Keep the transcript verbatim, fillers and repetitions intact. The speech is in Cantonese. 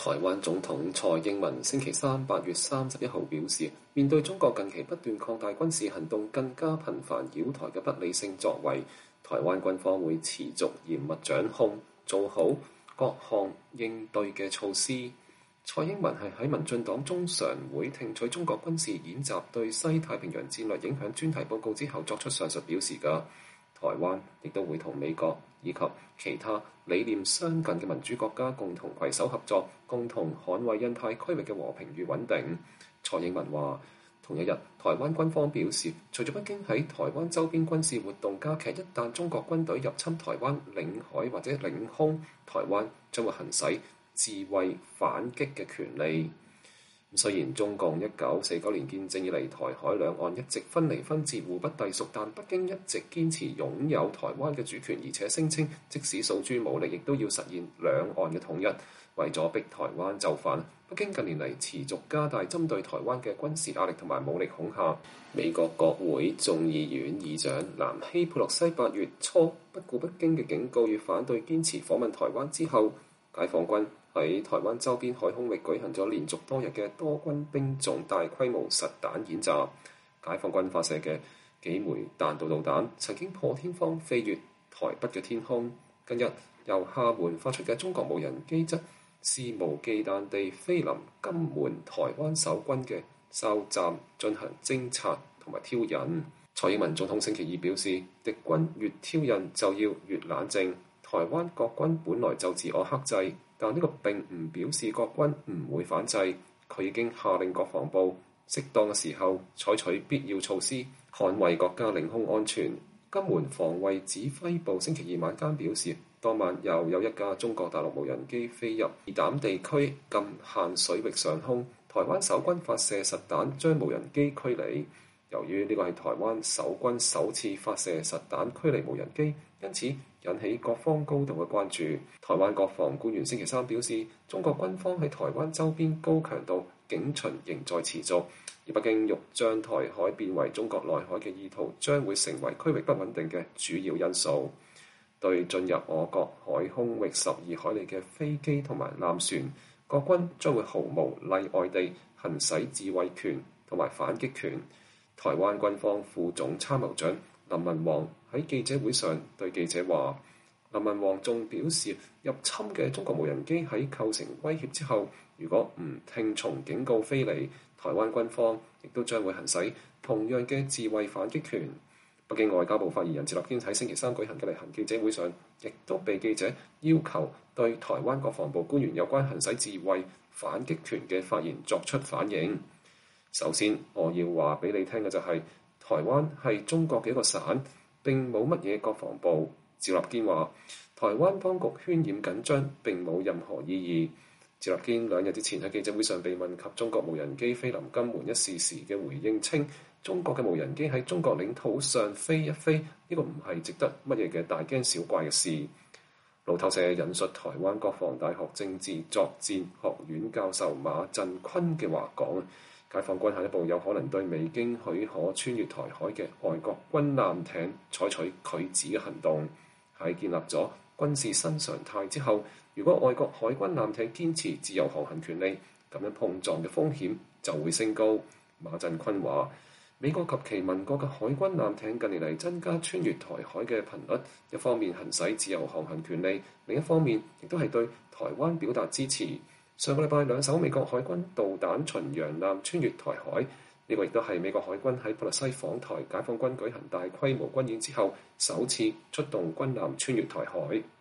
台灣總統蔡英文星期三八月三十一號表示，面對中國近期不斷擴大軍事行動、更加頻繁擾台嘅不理性作為，台灣軍方會持續嚴密掌控，做好各項應對嘅措施。蔡英文係喺民進黨中常會聽取中國軍事演習對西太平洋戰略影響專題報告之後作出上述表示嘅。台灣亦都會同美國以及其他理念相近嘅民主國家共同攜手合作，共同捍衛印太區域嘅和平與穩定。蔡英文話：同一日，台灣軍方表示，隨住北京喺台灣周邊軍事活動加劇，一旦中國軍隊入侵台灣領海或者領空，台灣將會行使自衛反擊嘅權利。雖然中共一九四九年建政以嚟，台海兩岸一直分離分治、互不隸屬，但北京一直堅持擁有台灣嘅主權，而且聲稱即使訴諸武力，亦都要實現兩岸嘅統一。為咗逼台灣就範，北京近年嚟持續加大針對台灣嘅軍事壓力同埋武力恐嚇。美國國會眾議院議長南希佩洛西八月初不顧北京嘅警告與反對，堅持訪問台灣之後，解放軍喺台灣周邊海空域舉行咗連續多日嘅多軍兵種大規模實彈演習。解放軍發射嘅幾枚彈道導彈曾經破天荒飛越台北嘅天空。近日由廈門發出嘅中國無人機則肆無忌憚地飛臨金門台灣守軍嘅哨站進行偵察同埋挑釁。蔡英文總統星期二表示，敵軍越挑釁就要越冷靜。台灣國軍本來就自我克制，但呢個並唔表示國軍唔會反制。佢已經下令國防部適當嘅時候採取必要措施，捍衛國家領空安全。金門防衛指揮部星期二晚間表示，當晚又有一架中國大陸無人機飛入宜膽地區禁限水域上空，台灣守軍發射實彈將無人機驅離。由於呢個係台灣守軍首次發射實彈驅離無人機，因此引起各方高度嘅關注。台灣國防官員星期三表示，中國軍方喺台灣周邊高強度警巡仍在持續，而北京欲將台海變為中國內海嘅意圖將會成為區域不穩定嘅主要因素。對進入我國海空域十二海里嘅飛機同埋艦船，國軍將會毫無例外地行使自衛權同埋反擊權。台灣軍方副總參謀長林文煌喺記者會上對記者話，林文煌仲表示，入侵嘅中國無人機喺構成威脅之後，如果唔聽從警告飛離，台灣軍方亦都將會行使同樣嘅自衛反擊權。北京外交部發言人趙立堅喺星期三舉行嘅例行記者會上，亦都被記者要求對台灣國防部官員有關行使自衛反擊權嘅發言作出反應。首先，我要話俾你聽嘅就係、是，台灣係中國嘅一個省，並冇乜嘢國防部。趙立堅話，台灣當局渲染緊張並冇任何意義。趙立堅兩日之前喺記者會上被問及中國無人機飛臨金門一事時嘅回應稱，中國嘅無人機喺中國領土上飛一飛，呢、這個唔係值得乜嘢嘅大驚小怪嘅事。路透社引述台灣國防大學政治作戰學院教授馬振坤嘅話講，解放軍下一步有可能對未經許可穿越台海嘅外國軍艦艇採取拒止嘅行動。喺建立咗軍事新常態之後，如果外國海軍艦艇堅持自由航行權利，咁樣碰撞嘅風險就會升高。馬振坤話，美國及其盟國嘅海軍艦艇近年嚟增加穿越台海嘅頻率，一方面行使自由航行權利，另一方面亦都係對台灣表達支持。上個禮拜兩艘美國海軍導彈巡洋艦穿越台海，呢、這個亦都係美國海軍喺佩洛西訪台，解放軍舉行大規模軍演之後首次出動軍艦穿越台海。